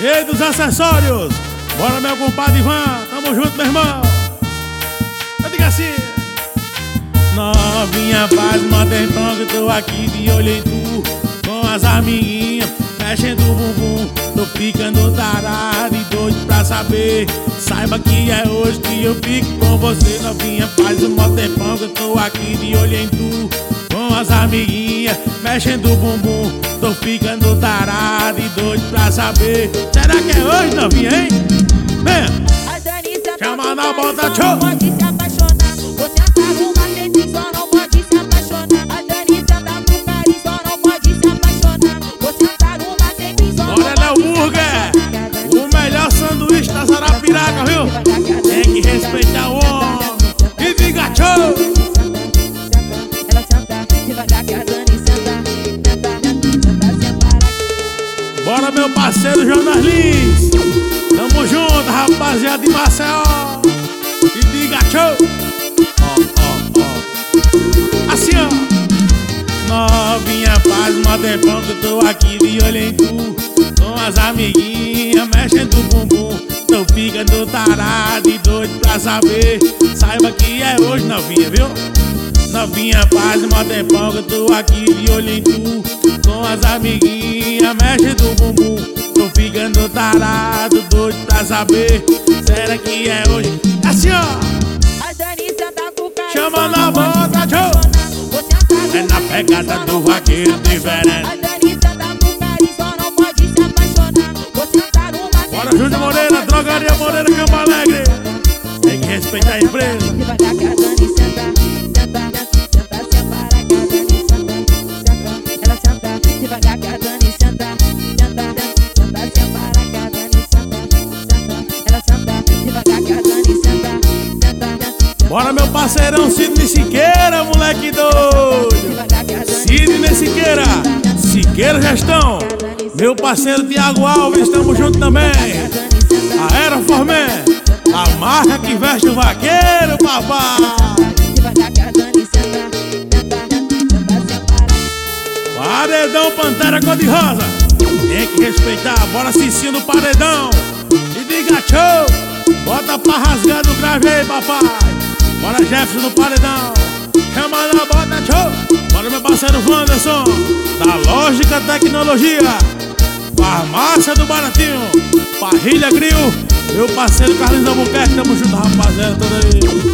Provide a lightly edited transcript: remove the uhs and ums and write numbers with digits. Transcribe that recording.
Cheio dos acessórios. Bora, meu compadre Ivan, tamo junto, meu irmão. Eu digo assim: novinha, faz mó tempão que eu tô aqui de olho em tu, com as amiguinhas, mexendo o bumbum. Tô ficando tarado e doido pra saber. Saiba que é hoje que eu fico com você. Novinha, faz mó tempão que eu tô aqui de olho em tu, com as amiguinhas, mexendo o bumbum. Tô ficando tarado e doido pra saber. Será que é hoje, novinha, hein? Vem! Chama na bota, tchau! Pode se apaixonar. Você arruma sempre, só não pode se apaixonar. A Danisa tá com carinho, só não pode se apaixonar. Você arruma sempre, só não pode se apaixonar. Bora, Léo Burger! O melhor sanduíche da Sarapiraca, viu? Tem que respeitar o homem. E diga tchau! Ela senta devagar que a Dani senta sem parar. Bora, meu parceiro Jonas Lins! Tamo junto, rapaziada de Maceió! E diga tchau! Assim, ó! Novinha, faz mó tempão que eu tô aqui de olho em tu, com as amiguinhas, mexendo o bumbum. Tô ficando tarado e doido pra saber. Saiba que é hoje, novinha, viu? Novinha, faz mó tempão que eu tô aqui de olho em tu, com as amiguinhas, mexendo o bumbum. Tô ficando tarado, doido pra saber. Será que é hoje? Assim, ó! A Danisa tá com carinho, Chama na bota, tchau! É na pegada do vaqueiro diferente. a Danisa tá com carinho, só não pode se apaixonar. Você arruma Bora, Júnior Moreira, Drogaria Moreira, Campo Alegre. Tem que respeitar a empresa. devagar que a Dani senta sem parar. Que a Dani senta. Ela senta devagar que a Dani senta sem parar. Que a Dani senta. Ela senta devagar que a Dani senta. Bora, meu parceirão Sidney Siqueira, moleque doido. Devagar que a Dani Sidney Siqueira, Siqueira Gestão. Meu parceiro Tiago Alves, tamo junto também. Aeroformé, a marca que veste o vaqueiro, papai. devagar que a Dani senta sem parar. Paredão Pantera Cor-de-Rosa. Tem que respeitar, bora Cicinho do Paredão. E diga tchau. Bota pra rasgar do grave aí, papai. Bora Jefferson do Paredão. Chama na bota, tchau. Bora meu parceiro Wanderson, da Lógica Tecnologia. Farmácia do Baratinho, Parrilha Grill. Meu parceiro Carlinhos Albuquerque, tamo junto, rapaziada, toda aí.